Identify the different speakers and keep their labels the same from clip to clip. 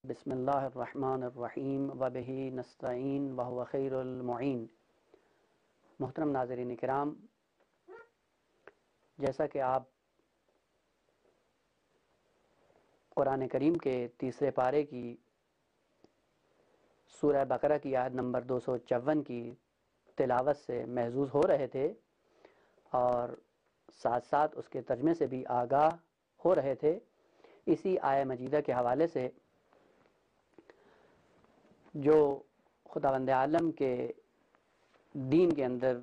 Speaker 1: بسم اللہ الرحمن الرحیم وبہ نستعین وہو خیر المعین۔ محترم ناظرین کرام، جیسا کہ آپ قرآن کریم کے تیسرے پارے کی سورہ بقرہ کی آیت نمبر 254 کی تلاوت سے محظوظ ہو رہے تھے اور ساتھ ساتھ اس کے ترجمے سے بھی آگاہ ہو رہے تھے، اسی آیہ مجیدہ کے حوالے سے جو خداوند عالم کے دین کے اندر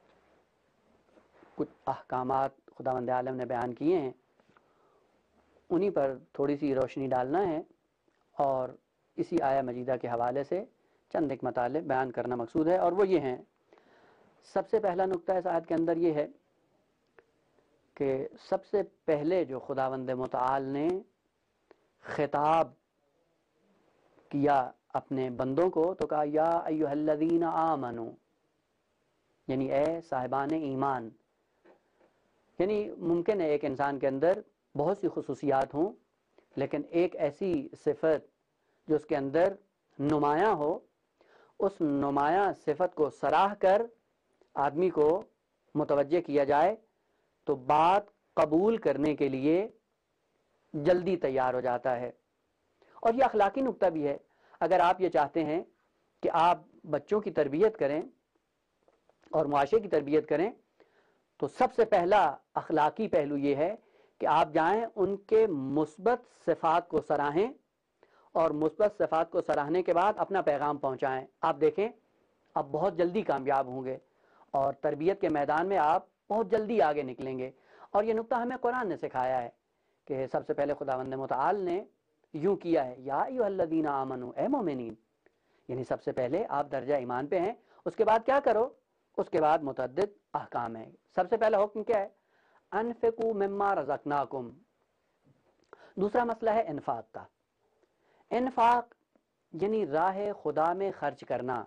Speaker 1: کچھ احکامات خداوند عالم نے بیان کیے ہیں، انہی پر تھوڑی سی روشنی ڈالنا ہے اور اسی آیہ مجیدہ کے حوالے سے چند ایک مطالب بیان کرنا مقصود ہے، اور وہ یہ ہیں۔ سب سے پہلا نقطہ اس آیت کے اندر یہ ہے کہ سب سے پہلے جو خداوند متعال نے خطاب کیا اپنے بندوں کو تو کہا یا ایھا الذین آمنو، یعنی اے صاحبان ایمان۔ یعنی ممکن ہے ایک انسان کے اندر بہت سی خصوصیات ہوں، لیکن ایک ایسی صفت جو اس کے اندر نمایاں ہو، اس نمایاں صفت کو سراہ کر آدمی کو متوجہ کیا جائے تو بات قبول کرنے کے لیے جلدی تیار ہو جاتا ہے۔ اور یہ اخلاقی نقطہ بھی ہے۔ اگر آپ یہ چاہتے ہیں کہ آپ بچوں کی تربیت کریں اور معاشرے کی تربیت کریں تو سب سے پہلا اخلاقی پہلو یہ ہے کہ آپ جائیں ان کے مثبت صفات کو سراہیں اور مثبت صفات کو سراہنے کے بعد اپنا پیغام پہنچائیں۔ آپ دیکھیں آپ بہت جلدی کامیاب ہوں گے اور تربیت کے میدان میں آپ بہت جلدی آگے نکلیں گے۔ اور یہ نقطہ ہمیں قرآن نے سکھایا ہے کہ سب سے پہلے خداوند متعال نے یوں کیا ہے، یا ایھا الذین آمنو، اے مومنین۔ یعنی سب سے پہلے آپ درجہ ایمان پہ ہیں، اس کے بعد کیا کرو؟ اس کے بعد متعدد احکام ہیں۔ سب سے پہلا حکم کیا ہے؟ انفقوا مما رزقناکم۔ دوسرا مسئلہ ہے انفاق کا۔ انفاق یعنی راہ خدا میں خرچ کرنا۔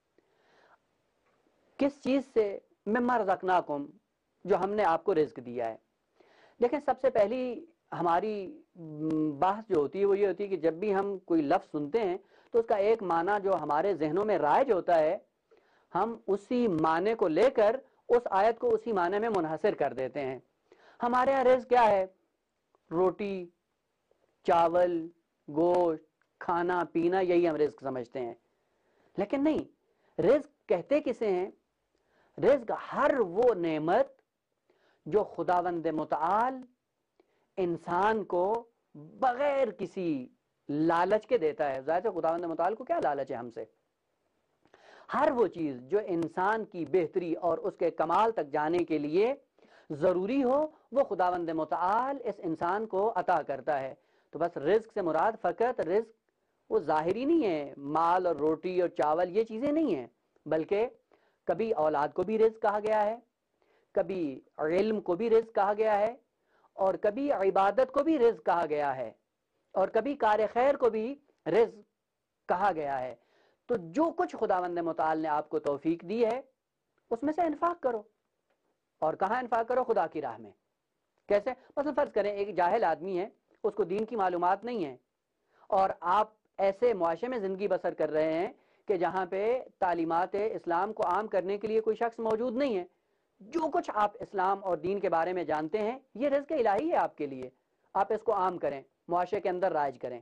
Speaker 1: کس چیز سے؟ مما رزقناکم، جو ہم نے آپ کو رزق دیا ہے۔ دیکھیں سب سے پہلی ہماری بحث جو ہوتی ہے وہ یہ ہوتی ہے کہ جب بھی ہم کوئی لفظ سنتے ہیں تو اس کا ایک معنی جو ہمارے ذہنوں میں رائج ہوتا ہے، ہم اسی معنی کو لے کر اس آیت کو اسی معنی میں منحصر کر دیتے ہیں۔ ہمارے یہاں رزق کیا ہے؟ روٹی، چاول، گوشت، کھانا پینا، یہی ہم رزق سمجھتے ہیں۔ لیکن نہیں، رزق کہتے کسے ہیں؟ رزق ہر وہ نعمت جو خداوند متعال انسان کو بغیر کسی لالچ کے دیتا ہے۔ ظاہر ہے خداوند متعال کو کیا لالچ ہے ہم سے؟ ہر وہ چیز جو انسان کی بہتری اور اس کے کمال تک جانے کے لیے ضروری ہو وہ خداوند متعال اس انسان کو عطا کرتا ہے۔ تو بس رزق سے مراد فقط رزق وہ ظاہری نہیں ہے، مال اور روٹی اور چاول یہ چیزیں نہیں ہیں، بلکہ کبھی اولاد کو بھی رزق کہا گیا ہے، کبھی علم کو بھی رزق کہا گیا ہے، اور کبھی عبادت کو بھی رزق کہا گیا ہے، اور کبھی کار خیر کو بھی رزق کہا گیا ہے۔ تو جو کچھ خداوند متعال نے آپ کو توفیق دی ہے اس میں سے انفاق کرو۔ اور کہاں انفاق کرو؟ خدا کی راہ میں۔ کیسے؟ مثلا فرض کریں ایک جاہل آدمی ہے، اس کو دین کی معلومات نہیں ہے، اور آپ ایسے معاشرے میں زندگی بسر کر رہے ہیں کہ جہاں پہ تعلیمات اسلام کو عام کرنے کے لیے کوئی شخص موجود نہیں ہے۔ جو کچھ آپ اسلام اور دین کے بارے میں جانتے ہیں یہ رزق الہی ہے آپ کے لیے، آپ اس کو عام کریں، معاشرے کے اندر رائج کریں۔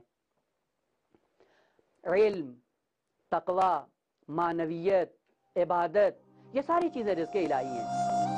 Speaker 1: علم، تقوی، معنویت، عبادت، یہ ساری چیزیں رزق الہی ہیں۔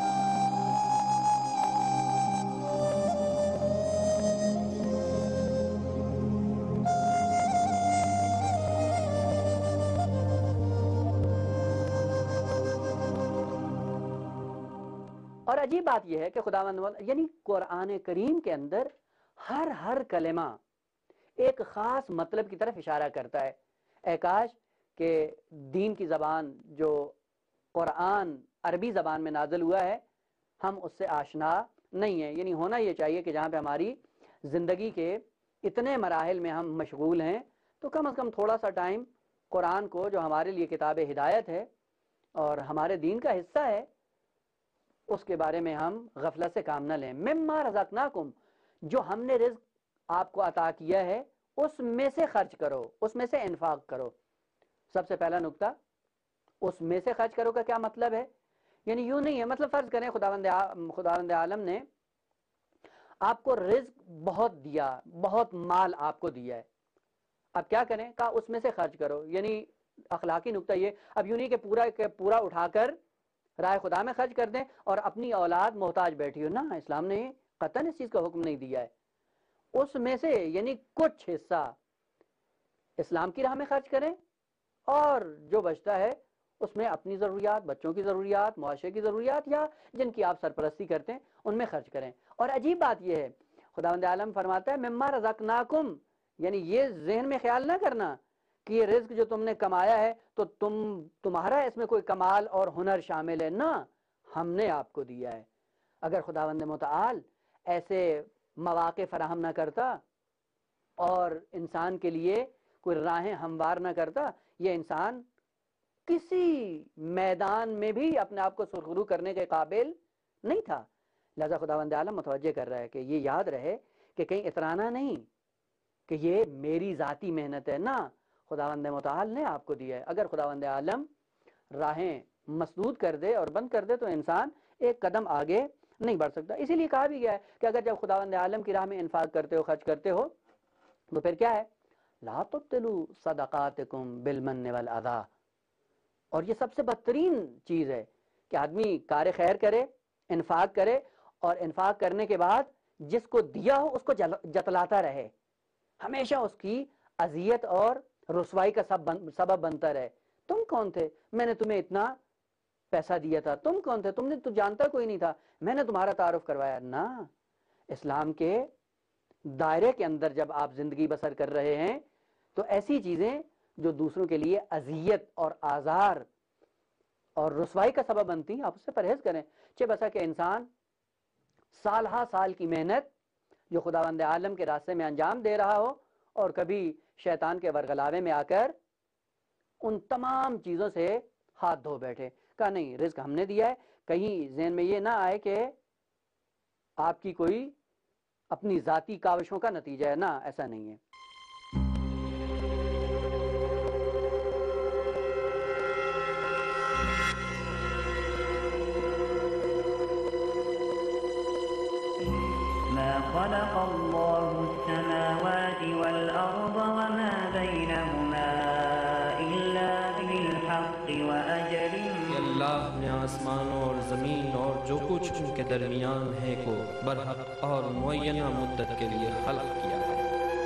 Speaker 1: اور عجیب بات یہ ہے کہ خداوند یعنی قرآن کریم کے اندر ہر کلمہ ایک خاص مطلب کی طرف اشارہ کرتا ہے۔ اے کاش کہ دین کی زبان جو قرآن عربی زبان میں نازل ہوا ہے ہم اس سے آشنا نہیں ہیں۔ یعنی ہونا یہ چاہیے کہ جہاں پہ ہماری زندگی کے اتنے مراحل میں ہم مشغول ہیں تو کم از کم تھوڑا سا ٹائم قرآن کو، جو ہمارے لیے کتاب ہدایت ہے اور ہمارے دین کا حصہ ہے، اس کے بارے میں ہم غفلت سے کام نہ لیں۔ مما رزقناکم، جو ہم نے رزق آپ کو عطا کیا ہے اس میں سے خرچ کرو، اس میں سے انفاق کرو۔ سب سے پہلا نقطہ، اس میں سے خرچ کرو کا کیا مطلب ہے؟ یعنی یوں نہیں ہے، مطلب فرض کریں خداوند عالم نے آپ کو رزق بہت دیا، بہت مال آپ کو دیا ہے، اب کیا کریں؟ کہا اس میں سے خرچ کرو۔ یعنی اخلاقی نقطہ یہ، اب یوں نہیں کہ پورا اٹھا کر رائے خدا میں خرچ کر دیں اور اپنی اولاد محتاج بیٹھی ہو، نہ، اسلام نے قطعاً اس چیز کا حکم نہیں دیا ہے۔ اس میں سے یعنی کچھ حصہ اسلام کی راہ میں خرچ کریں، اور جو بچتا ہے اس میں اپنی ضروریات، بچوں کی ضروریات، معاشرے کی ضروریات، یا جن کی آپ سرپرستی کرتے ہیں ان میں خرچ کریں۔ اور عجیب بات یہ ہے، خداوند عالم فرماتا ہے مما رزقناکم، یعنی یہ ذہن میں خیال نہ کرنا کہ یہ رزق جو تم نے کمایا ہے تو تمہارا اس میں کوئی کمال اور ہنر شامل ہے، نہ، ہم نے آپ کو دیا ہے۔ اگر خداوند متعال ایسے مواقع فراہم نہ کرتا اور انسان کے لیے کوئی راہیں ہموار نہ کرتا، یہ انسان کسی میدان میں بھی اپنے آپ کو سرخرو کرنے کے قابل نہیں تھا۔ لہذا خداوند عالم متوجہ کر رہا ہے کہ یہ یاد رہے کہ کہیں اترانا نہیں کہ یہ میری ذاتی محنت ہے، نہ، خداوند متعال نے آپ کو دیا ہے۔ اگر خداوند عالم راہیں مسدود کر دے اور بند کر دے تو انسان ایک قدم آگے نہیں بڑھ سکتا۔ اسی لیے کہا بھی گیا ہے کہ اگر جب خداوند عالم کی راہ میں انفاق کرتے ہو، خرچ کرتے ہو، تو پھر کیا ہے؟ لا تبطلوا صدقاتکم بالمن والاذی۔ اور یہ سب سے بدترین چیز ہے کہ آدمی کار خیر کرے، انفاق کرے، اور انفاق کرنے کے بعد جس کو دیا ہو اس کو جتلاتا رہے، ہمیشہ اس کی اذیت اور رسوائی کا سبب بنتا رہے۔ تم کون تھے؟ میں نے تمہیں اتنا پیسہ دیا تھا، تم کون تھے؟ تم نے تو جانتا کوئی نہیں تھا، میں نے تمہارا تعارف کروایا، نہ۔ اسلام کے دائرے کے اندر جب آپ زندگی بسر کر رہے ہیں تو ایسی چیزیں جو دوسروں کے لیے اذیت اور آزار اور رسوائی کا سبب بنتی ہیں، آپ اس سے پرہیز کریں۔ چہ بسا کہ انسان سال ہا سال کی محنت جو خداوند عالم کے راستے میں انجام دے رہا ہو، اور کبھی شیطان کے ورغلاوے میں آ کر ان تمام چیزوں سے ہاتھ دھو بیٹھے۔ کہا نہیں، رزق ہم نے دیا ہے، کہیں ذہن میں یہ نہ آئے کہ آپ کی کوئی اپنی ذاتی کاوشوں کا نتیجہ ہے، نہ، ایسا نہیں ہے۔
Speaker 2: ما خلق الله السماوات والأرض وما بينهما إلا بالحق وأجل
Speaker 3: کہ اللہ نے آسمانوں اور زمین اور جو کچھ ان کے درمیان ہے کو برحق اور معینہ مدت کے لیے خلق کیا ہے۔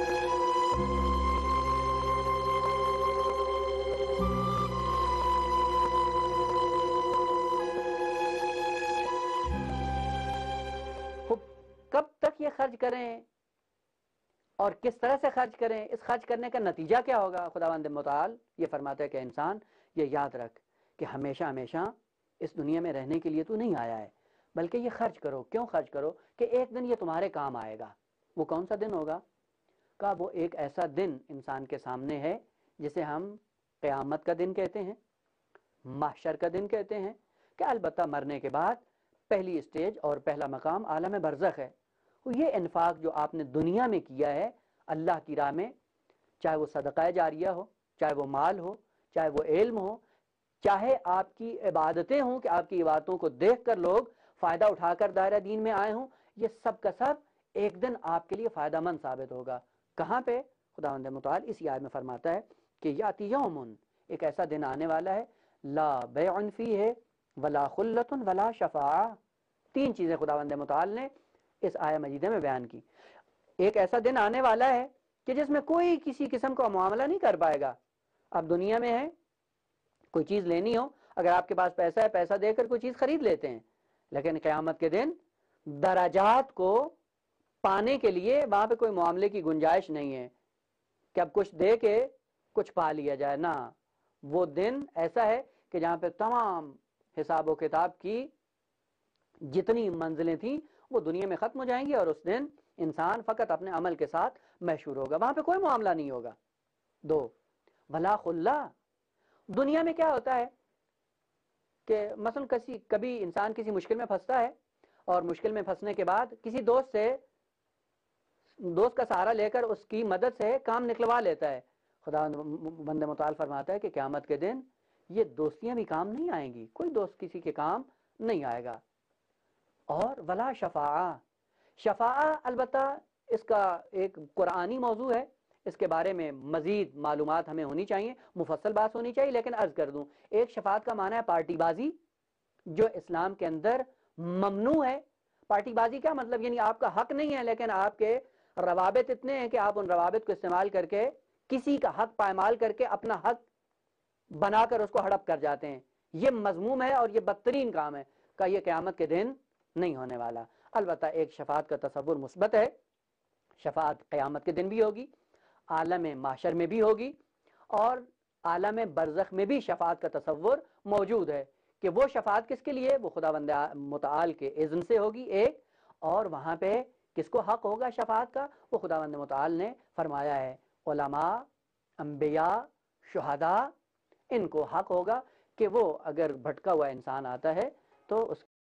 Speaker 1: کب تک یہ خرچ کریں اور کس طرح سے خرچ کریں؟ اس خرچ کرنے کا نتیجہ کیا ہوگا؟ خداوند متعال یہ فرماتا ہے کہ انسان یہ یاد رکھ کہ ہمیشہ ہمیشہ اس دنیا میں رہنے کے لیے تو نہیں آیا ہے، بلکہ یہ خرچ کرو۔ کیوں خرچ کرو؟ کہ ایک دن یہ تمہارے کام آئے گا۔ وہ کون سا دن ہوگا؟ کہ وہ ایک ایسا دن انسان کے سامنے ہے جسے ہم قیامت کا دن کہتے ہیں، محشر کا دن کہتے ہیں، کہ البتہ مرنے کے بعد پہلی اسٹیج اور پہلا مقام عالم برزخ ہے۔ یہ انفاق جو آپ نے دنیا میں کیا ہے اللہ کی راہ میں، چاہے وہ صدقہ جاریہ ہو، چاہے وہ مال ہو، چاہے وہ علم ہو، چاہے آپ کی عبادتیں ہوں کہ آپ کی عبادتوں کو دیکھ کر لوگ فائدہ اٹھا کر دائرہ دین میں آئے ہوں، یہ سب کا سب ایک دن آپ کے لیے فائدہ مند ثابت ہوگا۔ کہاں پہ؟ خداوند متعال اسی آیت میں فرماتا ہے کہ یاتی یومن، ایک ایسا دن آنے والا ہے، لا بیع فیہ ولا خلۃ ولا شفاعہ۔ تین چیزیں خداوند متعال نے اس آیہ مجیدہ میں بیان کی۔ ایک ایسا دن آنے والا ہے کہ جس میں کوئی کسی قسم کا معاملہ نہیں کر پائے گا۔ اب دنیا میں ہے، کوئی چیز لینی ہو، اگر آپ کے پاس پیسہ ہے، پیسہ دے کر کوئی چیز خرید لیتے ہیں، لیکن قیامت کے دن درجات کو پانے کے لیے وہاں پہ کوئی معاملے کی گنجائش نہیں ہے کہ اب کچھ دے کے کچھ پا لیا جائے، نہ، وہ دن ایسا ہے کہ جہاں پہ تمام حساب و کتاب کی جتنی منزلیں تھیں وہ دنیا میں ختم ہو جائیں گی، اور اس دن انسان فقط اپنے عمل کے ساتھ محشور ہوگا، وہاں پہ کوئی معاملہ نہیں ہوگا۔ دو، ولا خلا۔ دنیا میں کیا ہوتا ہے کہ مثلا کبھی انسان کسی مشکل میں پھنستا ہے، اور مشکل میں پھنسنے کے بعد کسی دوست سے دوست کا سہارا لے کر اس کی مدد سے کام نکلوا لیتا ہے. خدا بند متعال فرماتا ہے کہ قیامت کے دن یہ دوستیاں بھی کام نہیں آئیں گی، کوئی دوست کسی کے کام نہیں آئے گا. اور ولا شفاعہ، شفاعہ البتہ اس کا ایک قرآنی موضوع ہے، اس کے بارے میں مزید معلومات ہمیں ہونی چاہیے، مفصل بات ہونی چاہیے، لیکن عرض کر دوں ایک شفاعت کا معنی ہے پارٹی بازی، جو اسلام کے اندر ممنوع ہے. پارٹی بازی کیا مطلب؟ یعنی آپ کا حق نہیں ہے لیکن آپ کے روابط اتنے ہیں کہ آپ ان روابط کو استعمال کر کے کسی کا حق پائمال کر کے اپنا حق بنا کر اس کو ہڑپ کر جاتے ہیں. یہ مذموم ہے اور یہ بدترین کام ہے کہ یہ قیامت کے دن نہیں ہونے والا. البتہ ایک شفاعت کا تصور مثبت ہے، شفاعت قیامت کے دن بھی ہوگی، عالم معاشر میں بھی ہوگی، اور عالم برزخ میں بھی شفاعت کا تصور موجود ہے کہ وہ شفاعت کس کے لیے؟ وہ خداوند متعال کے اذن سے ہوگی ایک، اور وہاں پہ کس کو حق ہوگا شفاعت کا؟ وہ خداوند متعال نے فرمایا ہے علماء، انبیاء، شہداء، ان کو حق ہوگا کہ وہ اگر بھٹکا ہوا انسان آتا ہے تو اس